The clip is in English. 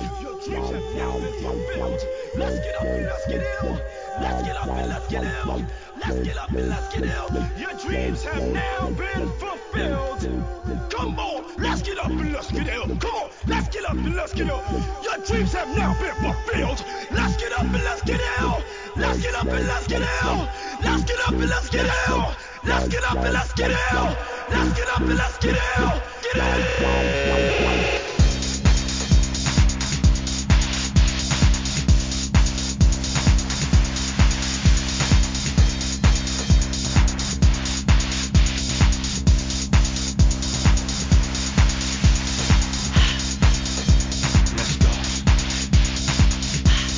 Your dreams have now been fulfilled. Let's get up and let's get ill. Let's get up and let's get ill. Let's get up and let's get ill. Your dreams have now been fulfilled. Come on, let's get up and let's get ill. Come on, let's get up and let's get ill. Your dreams have now been fulfilled. Let's get up and let's get ill. Let's get up and let's get ill. Let's get up and let's get ill. Let's get up and let's get ill. Let's get up and let's get ill. Get ill.